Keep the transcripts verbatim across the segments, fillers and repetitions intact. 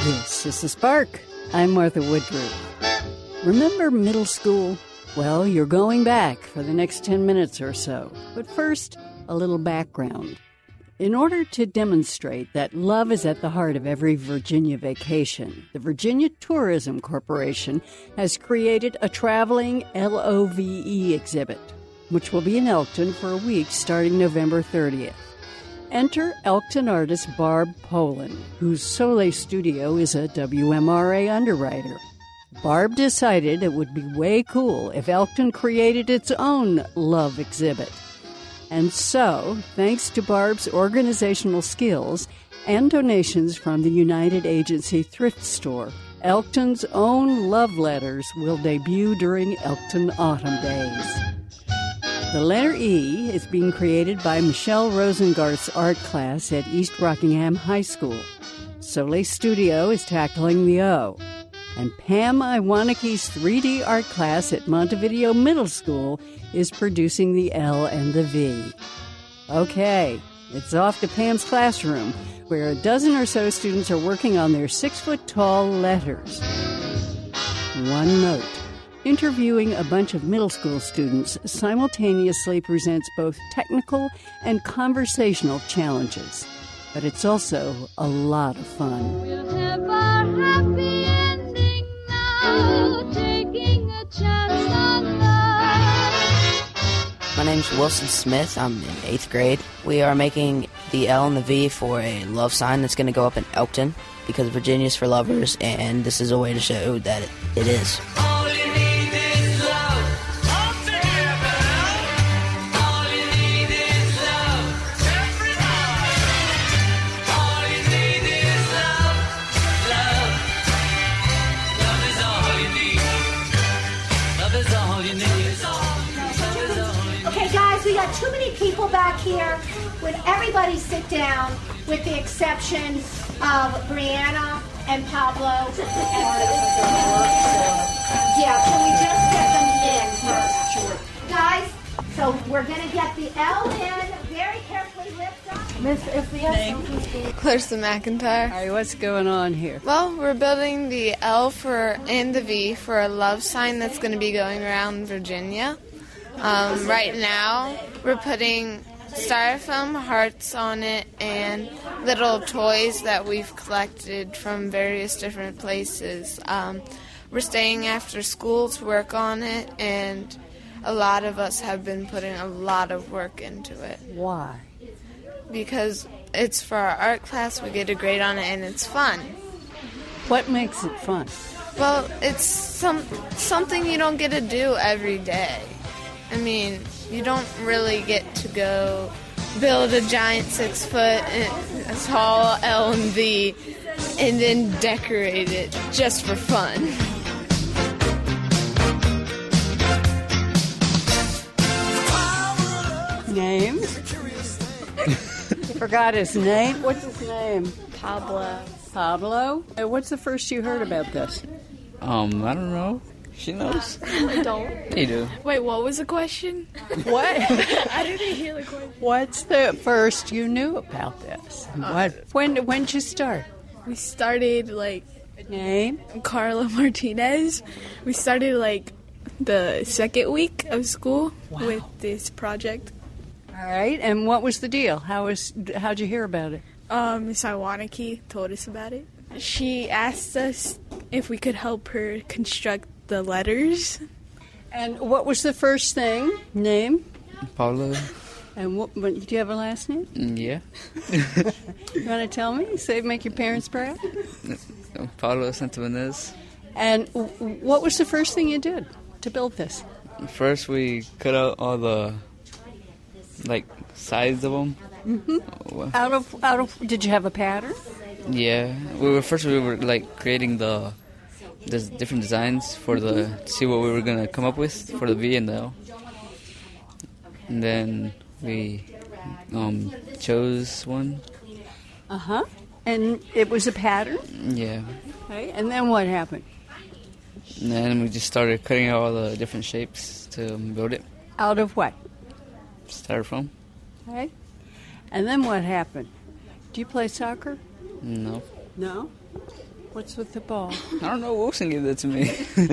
This is The Spark. I'm Martha Woodruff. Remember middle school? Well, you're going back for the next ten minutes or so. But first, a little background. In order to demonstrate that love is at the heart of every Virginia vacation, the Virginia Tourism Corporation has created a traveling L O V E exhibit, which will be in Elkton for a week starting November thirtieth. Enter Elkton artist Barb Poland, whose Soleil studio is a W M R A underwriter. Barb decided it would be way cool if Elkton created its own love exhibit. And so, thanks to Barb's organizational skills and donations from the United Agency Thrift Store, Elkton's own love letters will debut during Elkton Autumn Days. The letter E is being created by Michelle Rosengart's art class at East Rockingham High School. Soleil Studio is tackling the O. And Pam Iwanicki's three D art class at Montevideo Middle School is producing the L and the V. Okay, it's off to Pam's classroom, where a dozen or so students are working on their six-foot-tall letters. One note. Interviewing a bunch of middle school students simultaneously presents both technical and conversational challenges. But it's also a lot of fun. We'll have our happy ending now, taking a chance on love. My name's Wilson Smith. I'm in eighth grade. We are making the L and the V for a love sign that's going to go up in Elkton because Virginia's for lovers, and this is a way to show that it, it is. We got too many people back here. Would everybody sit down with the exception of Brianna and Pablo? Yeah, can we just get them in first? Sure. Guys, so we're going to get the L in. Very carefully lift up. Miss, if the S. Clarissa McIntyre. All right, what's going on here? Well, we're building the L for and the V for a love sign that's going to be going around Virginia. Um, right now, we're putting styrofoam hearts on it and little toys that we've collected from various different places. Um, we're staying after school to work on it, and a lot of us have been putting a lot of work into it. Why? Because it's for our art class, we get a grade on it, and it's fun. What makes it fun? Well, it's some something you don't get to do every day. I mean, you don't really get to go build a giant six-foot tall L and V and then decorate it just for fun. Name? Forgot his name. What's his name? Pablo. Pablo? Uh, What's the first you heard about this? Um, I don't know. She knows. I don't. You do. Wait, what was the question? What? I didn't hear the question. What's the first you knew about this? Uh, What? When? When did you start? We started, like, Name? Carla Martinez. We started, like, the second week of school Wow. with this project. All right. And what was the deal? How was? How'd you hear about it? Um, Miss Iwaniki told us about it. She asked us if we could help her construct the letters. And what was the first thing? Name? Pablo. And what? Do you have a last name? Mm, Yeah. You want to tell me? Say, make your parents proud. Pablo Santabanez. And w- what was the first thing you did to build this? First, we cut out all the like sides of them. Mm-hmm. Out of out of. Did you have a pattern? Yeah. We were first we were like creating the the different designs for the to see what we were gonna come up with for the V and the L. And then we um, chose one. Uh huh. And it was a pattern. Yeah. Okay. And then what happened? And then we just started cutting out all the different shapes to build it. Out of what? Styrofoam. Okay. And then what happened? Do you play soccer? No. No. What's with the ball? I don't know. Wilson gave that to me.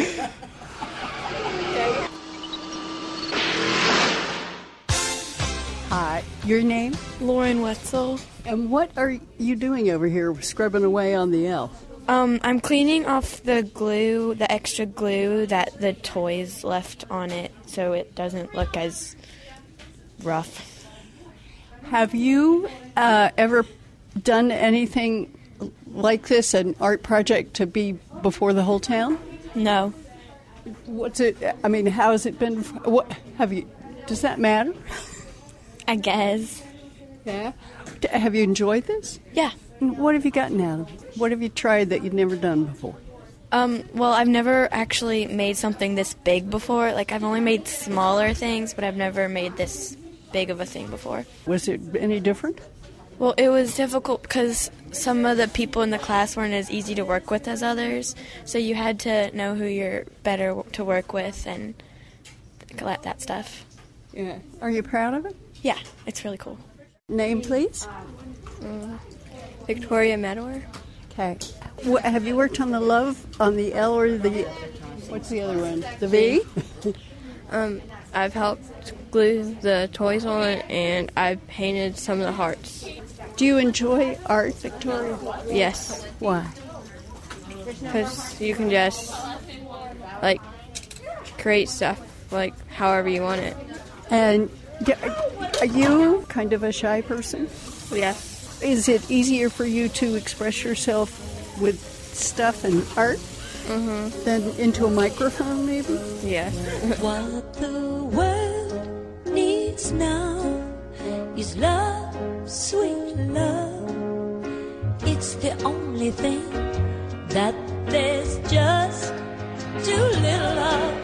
Hi, your name? Lauren Wetzel. And what are you doing over here scrubbing away on the L? Um, I'm cleaning off the glue, the extra glue that the toys left on it so it doesn't look as rough. Have you uh, ever done anything like this, an art project to be before the whole town? No. What's it, I mean, how has it been? What have you, does that matter? I guess. Yeah. D- Have you enjoyed this? Yeah. And what have you gotten out of it? What have you tried that you'd never done before? Um, well, I've never actually made something this big before. Like, I've only made smaller things, but I've never made this big of a thing before. Was it any different? Well, it was difficult because some of the people in the class weren't as easy to work with as others, so you had to know who you're better to work with and that stuff. Yeah. Are you proud of it? Yeah, it's really cool. Name, please. Um, Victoria Medor. Okay. Wh- have you worked on the love, on the L or the, what's the other one? The V? um, I've helped glue the toys on, and I've painted some of the hearts. Do you enjoy art, Victoria? Yes. Why? Because you can just, like, create stuff, like, however you want it. And d- are you kind of a shy person? Yes. Is it easier for you to express yourself with stuff and art Mm-hmm. than into a microphone, maybe? Yes. What the world needs now is love, sweet love. It's the only thing that there's just too little of.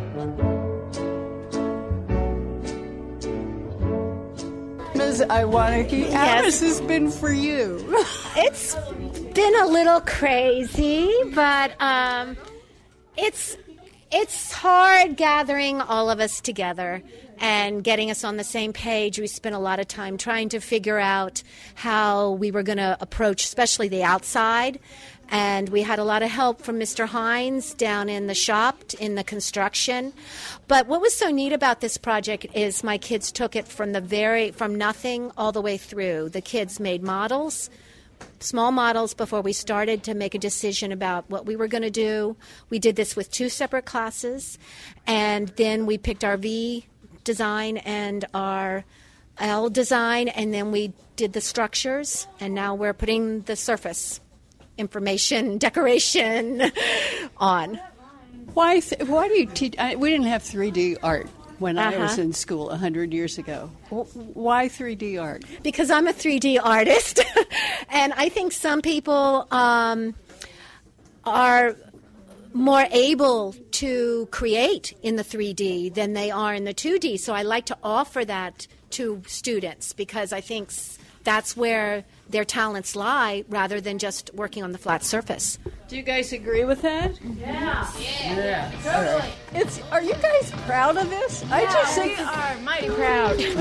Miz Iwaniki, how has this been for you? It's been a little crazy, but um, it's it's hard gathering all of us together and getting us on the same page. We spent a lot of time trying to figure out how we were going to approach, especially the outside. And we had a lot of help from Mister Hines down in the shop, in the construction. But what was so neat about this project is my kids took it from the very, from nothing all the way through. The kids made models, small models, before we started to make a decision about what we were going to do. We did this with two separate classes. And then we picked our V design and our L design. And then we did the structures. And now we're putting the surface information decoration on. Why th- Why do you teach? I, we didn't have three D art when I Uh-huh. was in school one hundred years ago. W- why three D art? Because I'm a three D artist, and I think some people um, are more able to create in the three D than they are in the two D. So I like to offer that to students because I think s- that's where their talents lie rather than just working on the flat surface. Do you guys agree with that? Yeah. Yeah. Totally. It's. Are you guys proud of this? I just think we are mighty proud. Baby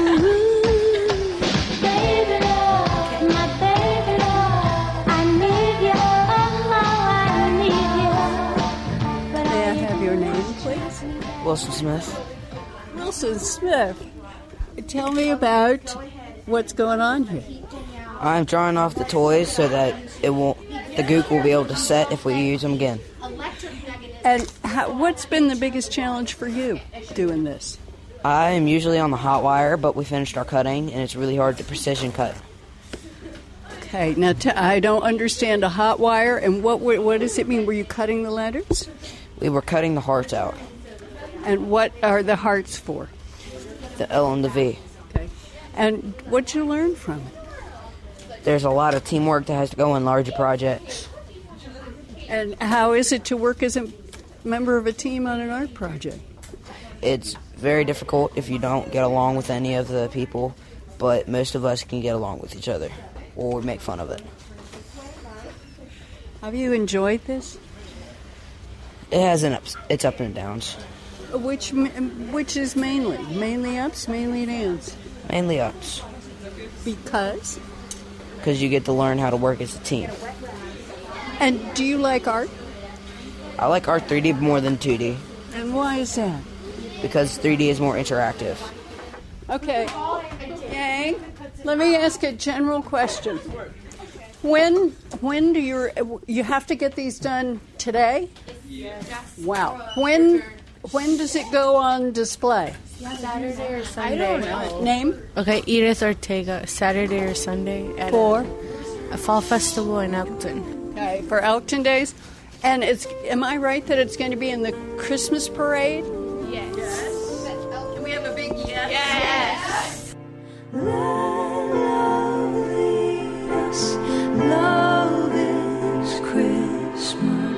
love, my baby love, I need you, oh, I need you. But May I have your name, please? Wilson Smith. Wilson Smith. Tell me about what's going on here. I'm drawing off the toys so that it won't, the gook will be able to set if we use them again. And how, what's been the biggest challenge for you doing this? I am usually on the hot wire, but we finished our cutting, and it's really hard to precision cut. Okay, now t- I don't understand a hot wire, and what w- what does it mean? Were you cutting the letters? We were cutting the hearts out, And what are the hearts for? the L and the V. Okay. And what'd you learn from it? There's a lot of teamwork that has to go in larger projects. And how is it to work as a member of a team on an art project? It's very difficult if you don't get along with any of the people, but most of us can get along with each other, or we make fun of it. Have you enjoyed this? It has an ups, it's up and downs. Which m- which is mainly? Mainly ups, mainly downs? Mainly ups, Because? because you get to learn how to work as a team. And do you like art? I like art three D more than two D And why is that? because three D is more interactive. Okay. Yang, let me ask a general question. When when do you you have to get these done today? Wow. When when does it go on display? Saturday or Sunday? Name? Okay, Edith Ortega, Saturday or Sunday at For? a, a fall festival in Elkton. Okay, for Elkton Days. And it's am I right that it's going to be in the Christmas parade? Yes. Can we have a big yes? Love is, love is Christmas.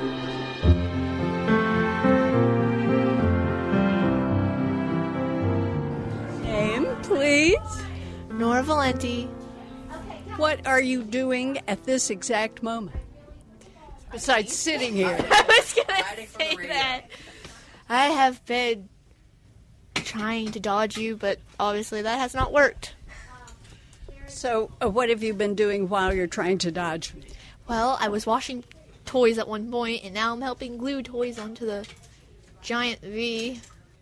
Name, please. Nora Valenti. What are you doing at this exact moment? Besides sitting here. I was going to say that. I have been trying to dodge you, but obviously that has not worked. So, uh, what have you been doing while you're trying to dodge me? Well, I was washing toys at one point, and now I'm helping glue toys onto the giant V.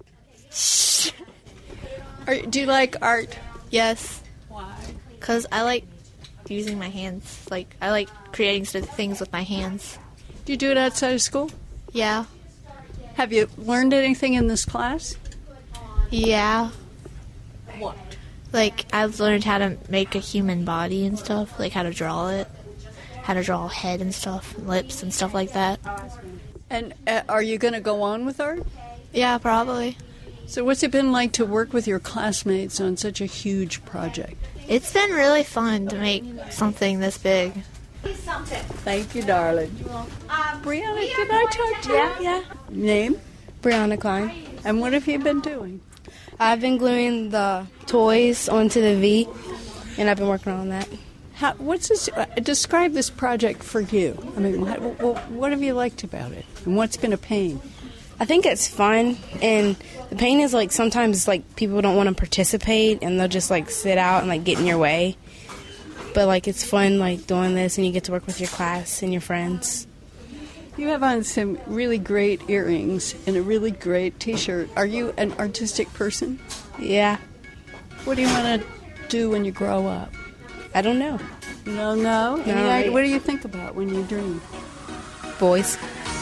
Are, do you like art? Yes, Why? because I like using my hands. Like, I like creating st- things with my hands. Do you do it outside of school? Yeah. Have you learned anything in this class? Yeah. What? Like, I've learned how to make a human body and stuff, like how to draw it, how to draw a head and stuff, and lips and stuff like that. And uh, are you going to go on with art? Yeah, probably. So what's it been like to work with your classmates on such a huge project? It's been really fun to make something this big. Thank you, darling. Brianna, did I talk to you? Yeah, yeah. Name? Brianna Klein. And what have you been doing? I've been gluing the toys onto the V, and I've been working on that. How, what's this? Uh, describe this project for you. I mean, what, what, what have you liked about it? And what's been a pain? I think it's fun, and the pain is like sometimes like people don't want to participate, and they'll just like sit out and like get in your way. But like it's fun like doing this, and you get to work with your class and your friends. You have on some really great earrings and a really great T-shirt. Are you an artistic person? Yeah, What do you want to do when you grow up? I don't know. No, no. Any No. idea- what do you think about when you dream? Boys.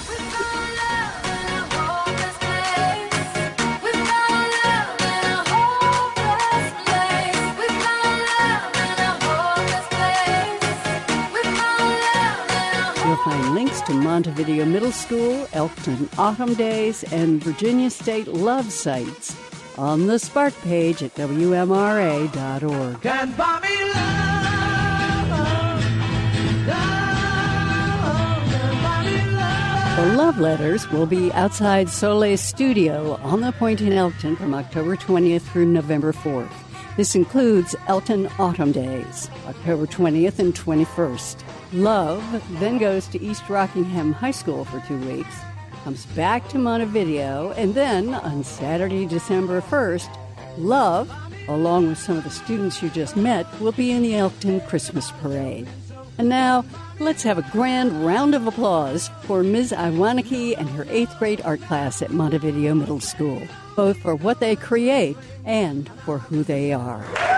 You'll find links to Montevideo Middle School, Elkton Autumn Days, and Virginia State Love Sites on the Spark page at W M R A dot org. Can buy me love, love, can buy me love. The Love Letters will be outside Soleil's studio on the Point in Elkton from October twentieth through November fourth. This includes Elkton Autumn Days, October twentieth and twenty-first. Love then goes to East Rockingham High School for two weeks, comes back to Montevideo, and then on Saturday, December first, Love, along with some of the students you just met, will be in the Elkton Christmas Parade. And now, let's have a grand round of applause for Miz Iwaniki and her eighth grade art class at Montevideo Middle School, both for what they create and for who they are.